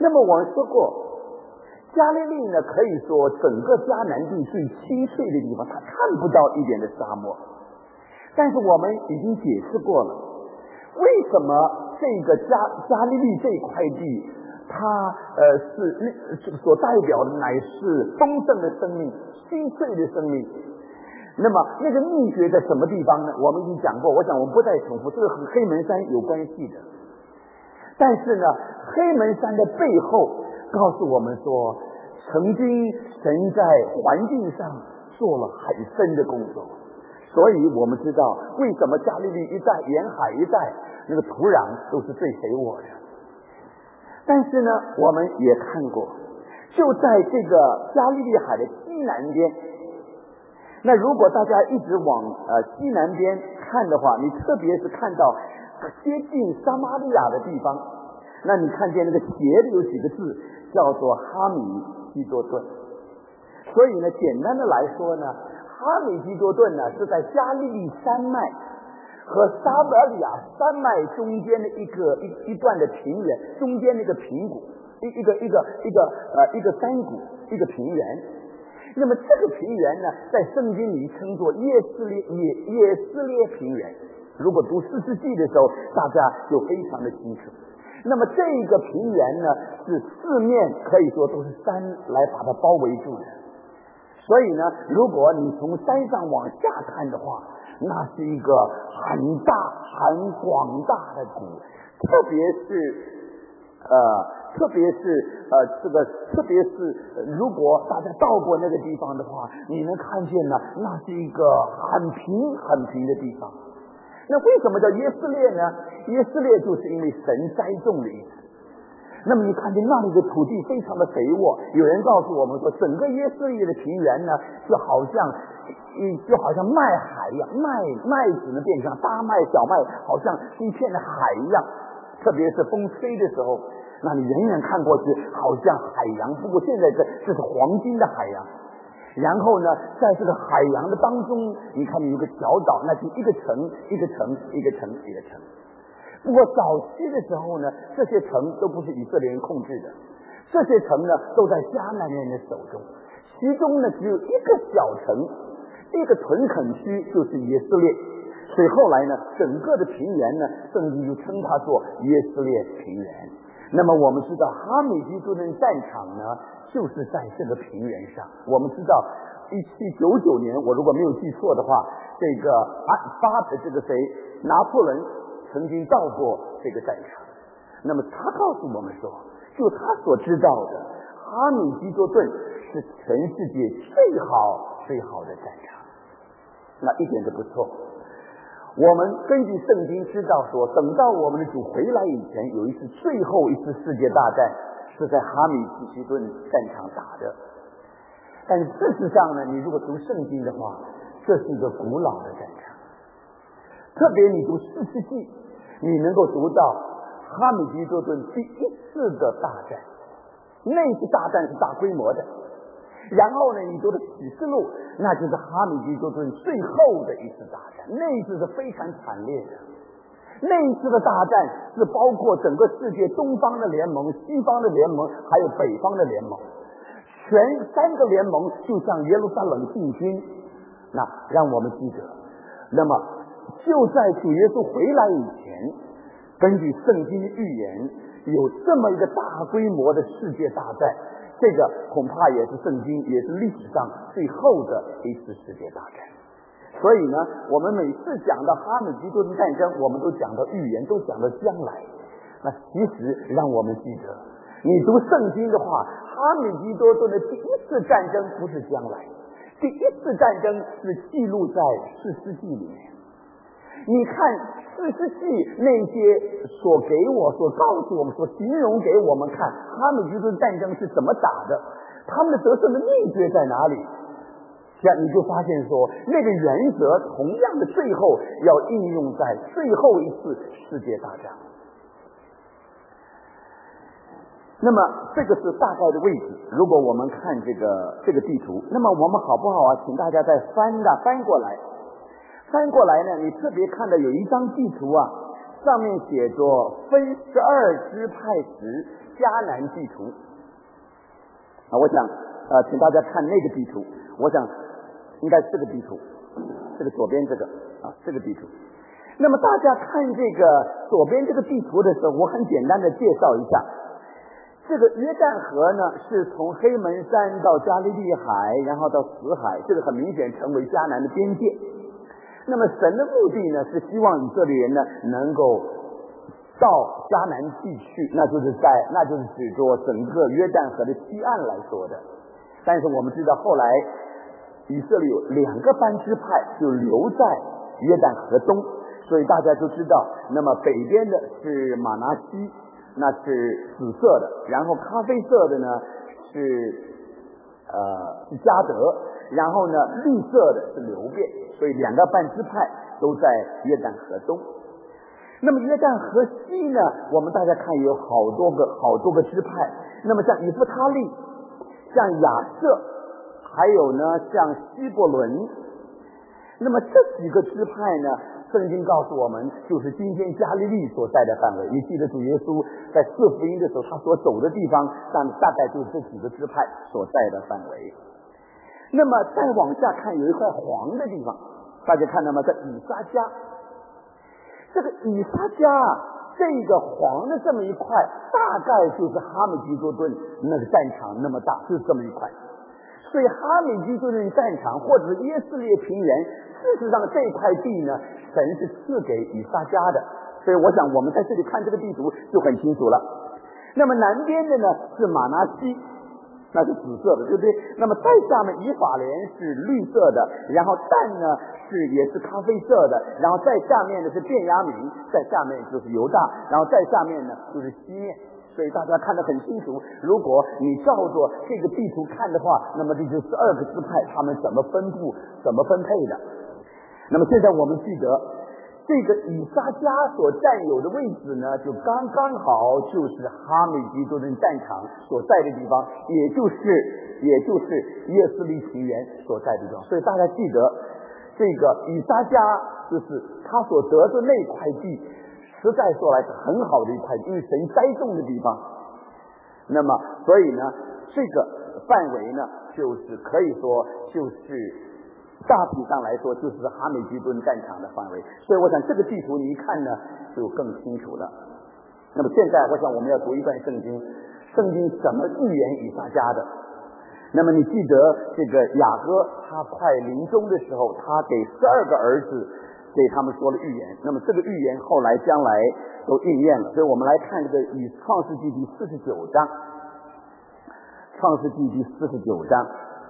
那么我们说过，加利利呢，可以说整个迦南地最清脆的地方，它看不到一点的沙漠。但是我们已经解释过了，为什么这个加利利这块地，它所代表的乃是丰盛的生命，清脆的生命。那么那个秘诀在什么地方呢？我们已经讲过，我想我们不再重复，这个和黑门山有关系的。但是呢，黑门山的背后告诉我们说，曾经神在环境上做了很深的工作，所以我们知道为什么加利利一带、沿海一带那个土壤都是最肥沃的。但是呢，我们也看过，就在这个加利利海的西南边，那如果大家一直往西南边看的话，你特别是看到接近撒玛利亚的地方，那你看见那个斜的有几个字叫做哈米基多顿。所以呢，简单的来说呢，哈米基多顿呢是在加利利山脉和撒玛利亚山脉中间的一段的平原，中间那个平谷，一个山谷，一个平原。那么这个平原呢，在圣经里称作耶斯列平原。如果读士师记的时候，大家就非常的清楚。那么这个平原呢，是四面可以说都是山来把它包围住的。所以呢，如果你从山上往下看的话，那是一个很大很广大的谷，特别是如果大家到过那个地方的话，你能看见呢，那是一个很平的地方。那为什么叫耶斯列呢？耶斯列就是因为神栽种的意思。那么你看见那里的土地非常的肥沃，有人告诉我们说，整个耶斯列的平原呢，就好像麦海一样，麦子呢变成大麦、小麦，好像是一片的海一样。特别是风吹的时候，那你远远看过去好像海洋，不过现在这是黄金的海洋。然后呢，在这个海洋的当中，你看有个小岛，那是一个城一个城一个城一个城。不过早期的时候呢，这些城都不是以色列人控制的，这些城呢都在迦南人的手中，其中呢只有一个小城，一个屯垦区，就是耶斯列。所以后来呢，整个的平原呢，圣经就称它做耶斯列平原。那么我们知道哈米基多顿战场呢，就是在这个平原上。我们知道1799年，我如果没有记错的话，这个拿破仑曾经到过这个战场。那么他告诉我们说，就他所知道的，哈米基多顿是全世界最好的战场，那一点都不错。我们根据圣经知道说，等到我们的主回来以前，有一次最后一次世界大战是在哈米基多顿战场打的。但是事实上呢，你如果读圣经的话，这是一个古老的战场。特别你读士师记，你能够读到哈米基多顿第一次的大战，那次大战是大规模的。然后呢，你读的启示录，那就是哈米基多顿最后的一次大战，那一次是非常惨烈的。那一次的大战是包括整个世界东方的联盟、西方的联盟，还有北方的联盟，全三个联盟就向耶路撒冷进军。那让我们记得，那么就在主耶稣回来以前，根据圣经的预言，有这么一个大规模的世界大战。这个恐怕也是圣经，也是历史上最后的一次世界大战。所以呢，我们每次讲到哈米基多顿战争，我们都讲到预言，都讲到将来。那其实让我们记得，你读圣经的话，哈米基多顿的第一次战争不是将来，第一次战争是记录在士师记里面。你看士师记那些所告诉我们、所形容给我们看哈米基多顿战争是怎么打的，他们的得胜的秘诀在哪里，这样你就发现说，那个原则同样的最后要应用在最后一次世界大战。那么这个是大概的位置。如果我们看这个地图，那么我们好不好啊？请大家再翻过来。翻过来呢，你特别看到有一张地图啊， 上面写着分12支派时迦南地图。我想请大家看那个地图，我想应该是这个地图，这个左边这个这个地图。那么大家看这个左边这个地图的时候，我很简单的介绍一下，这个约旦河呢是从黑门山到加利利海，然后到死海，这个很明显成为迦南的边界。那么神的目的呢是希望以色列人呢能够到迦南地区，那就是指着整个约旦河的西岸来说的。但是我们知道后来以色列有2个班支派就留在约旦河东，所以大家都知道，那么北边的是马拿西，那是紫色的，然后咖啡色的呢是迦得，然后呢绿色的是流便，所以2个半支派都在约旦河东。那么约旦河西呢，我们大家看有好多个支派，那么像以弗他利，像亚设，还有呢像希伯伦，那么这几个支派呢，圣经告诉我们就是今天加利利所在的范围。你记得主耶稣在4福音的时候他所走的地方，大概就是这几个支派所在的范围。那么再往下看有一块黄的地方，大家看到吗？在以撒迦，这个以撒迦这个黄的这么一块，大概就是哈米吉多顿那个战场那么大，就是这么一块。所以哈米吉多顿战场或者是耶斯列平原，事实上这块地呢，神是赐给以撒迦的。所以我想我们在这里看这个地图就很清楚了。那么南边的呢是马拿西，那是紫色的，对不对？那么再下面以法莲是绿色的，然后但呢也是咖啡色的，然后再下面呢是便雅悯，再下面就是犹大，然后再下面呢就是西面。所以大家看得很清楚，如果你照着这个地图看的话，那么这就是12个支派他们怎么分布怎么分配的。那么现在我们记得这个以撒迦所占有的位置呢，就刚刚好就是哈米吉多顿战场所在的地方，也就是耶斯利平原所在的地方。所以大家记得这个以撒迦就是他所得的那块地，实在说来是很好的一块，因为神栽种的地方。那么所以呢这个范围呢就是可以说就是大体上来说就是哈米吉顿战场的范围。所以我想这个地图你一看呢就更清楚了。那么现在我想我们要读一段圣经怎么预言以撒迦的。那么你记得这个雅各他快临终的时候，他给12个儿子给他们说了预言，那么这个预言后来将来都应验了。所以我们来看这个以创世纪第49章，创世纪第49章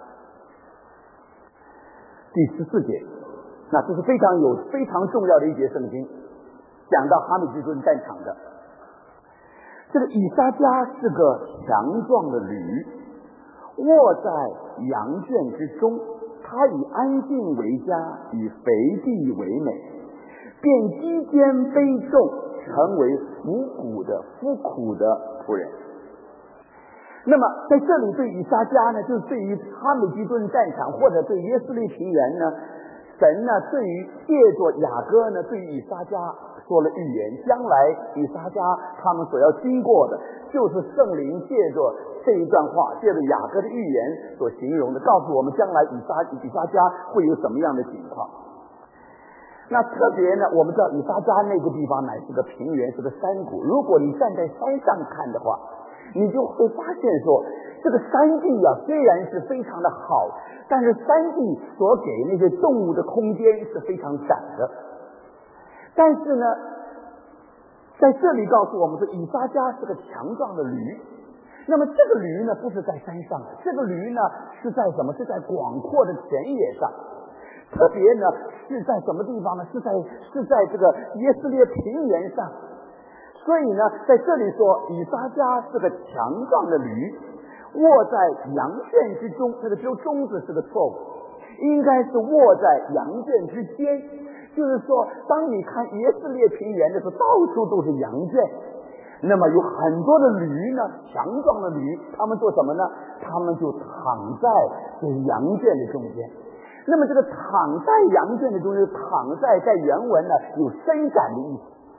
第14节，那这是非常重要的一节圣经，讲到哈米吉顿战场的。这个以撒迦是个强壮的驴，卧在羊圈之中，他以安静为家，以肥地为美，便击肩背重，成为服苦的仆人。那么在这里对以撒迦呢，就是对于哈米吉顿战场或者对耶斯利平原呢，神呢对于借着雅各呢对于以撒迦说了预言，将来以撒迦他们所要经过的就是圣灵借着这一段话，借着雅各的预言所形容的，告诉我们将来以撒迦会有什么样的情况。那特别呢，我们知道以撒迦那个地方乃是个平原，是个山谷，如果你站在山上看的话，你就会发现说这个山地虽然是非常的好，但是山地所给那些动物的空间是非常窄的。但是呢在这里告诉我们说以撒迦是个强壮的驴，那么这个驴呢不是在山上的，这个驴呢是在什么？是在广阔的田野上，特别呢是在什么地方呢？是在这个耶斯列平原上。所以呢在这里说以撒迦是个强壮的驴，卧在羊圈之中，这个中字是个错误，应该是卧在羊圈之间。就是说当你看耶斯列平原的时候，到处都是羊圈，那么有很多的驴呢，强壮的驴，他们做什么呢？他们就躺在这羊圈的中间。那么这个躺在羊圈的中间，躺在原文呢有伸展的意思，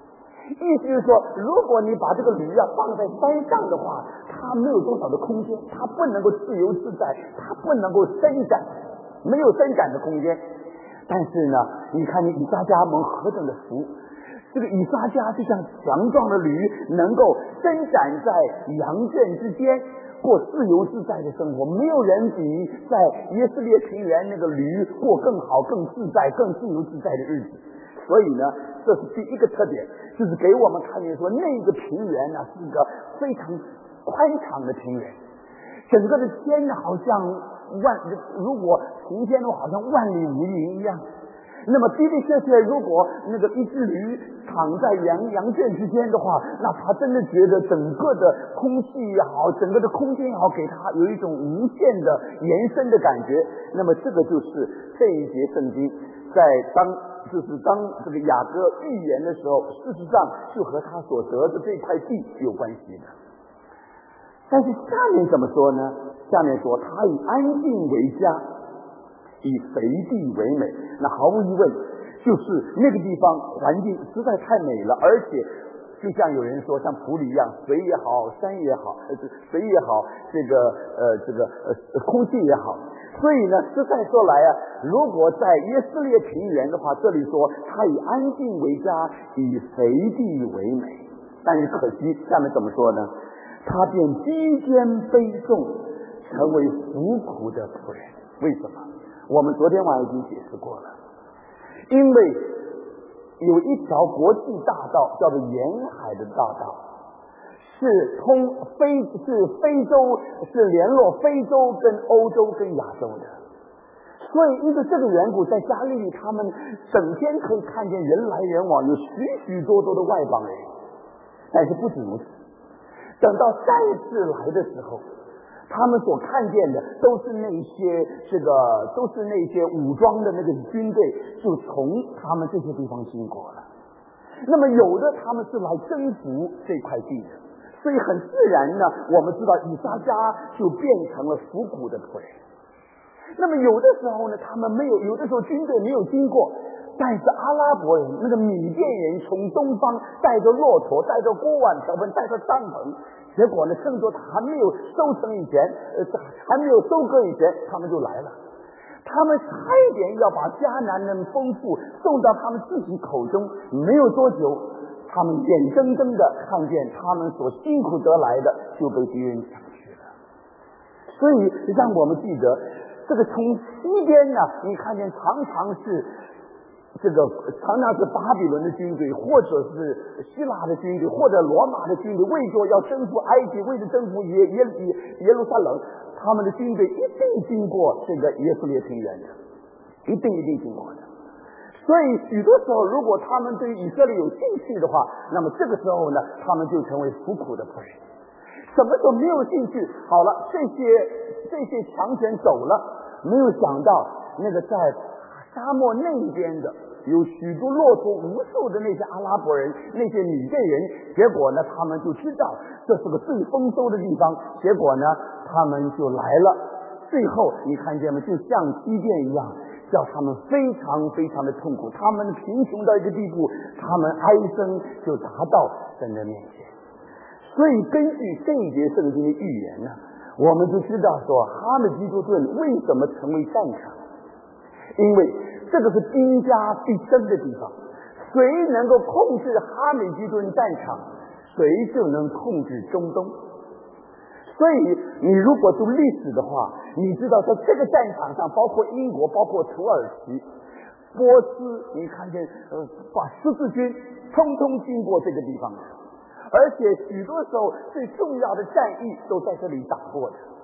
意思就是说，如果你把这个驴放在山上的话，它没有多少的空间，它不能够自由自在，它不能够伸展，没有伸展的空间。但是呢，你看你以撒迦蒙何等的福，这个以撒迦就像强壮的驴，能够伸展在羊圈之间，过自由自在的生活。没有人比在耶斯列平原那个驴过更好、更自在、更自由自在的日子。所以呢，这是第一个特点，就是给我们看见说，那个平原呢是一个非常宽敞的平原，整个的天呢好像如果晴天的话，好像万里无云一样。那么的确，如果那个一只驴躺在羊圈之间的话，那他真的觉得整个的空气也好，整个的空间也好，给他有一种无限的延伸的感觉。那么这个就是这一节圣经当这个雅各预言的时候，事实上就和他所得的这块地有关系的。但是下面怎么说呢？下面说他以安静为家，以肥地为美。那毫无疑问，就是那个地方环境实在太美了，而且就像有人说，像普里一样，水也好，山也好，水也好，空气也好。所以呢，实在说来如果在耶斯列平原的话，这里说他以安静为家，以肥地为美。但是可惜下面怎么说呢？他便低肩卑重，成为服苦的仆人。为什么？我们昨天晚上已经解释过了，因为有一条国际大道叫做沿海的大道，是非洲，是联络非洲跟欧洲跟亚洲的。所以因为这个缘故，在加利利他们整天可以看见人来人往，有许多的外邦人。但是不仅如此，等到战士来的时候，他们所看见的都是那些武装的那个军队，就从他们这些地方经过了。那么有的他们是来征服这块地的，所以很自然呢，我们知道以撒迦就变成了服苦的仆人。那么有的时候呢，他们有的时候军队没有经过，但是阿拉伯人那个米甸人从东方带着骆驼，带着锅碗瓢盆，带着帐篷，结果呢，趁着还没有收割以前，他们就来了。他们差一点要把迦南的丰富送到他们自己口中，没有多久，他们眼睁睁的看见他们所辛苦得来的就被敌人抢去了。所以让我们记得，这个从西边呢，你看见常常是巴比伦的军队，或者是希腊的军队，或者罗马的军队，为着要征服埃及，为了征服耶路撒冷，他们的军队一定经过这个耶斯列平原的，一定经过的。所以许多时候，如果他们对以色列有兴趣的话，那么这个时候呢，他们就成为服苦的仆人。什么时候没有兴趣？好了，这些强权走了，没有想到那个在沙漠那边的有许多骆驼无数的那些阿拉伯人，那些米甸人，结果呢，他们就知道这是个最丰收的地方，结果呢，他们就来了。最后你看见吗？就像基甸一样，叫他们非常的痛苦，他们贫穷到一个地步，他们哀声就达到神的面前。所以根据这一节圣经的预言呢，我们就知道说哈米基多顿为什么成为战场，因为这个是兵家必争的地方，谁能够控制哈米基顿战场，谁就能控制中东。所以你如果读历史的话，你知道在这个战场上，包括英国，包括土耳其、波斯，你看见把十字军通通经过这个地方的，而且许多时候最重要的战役都在这里打过的。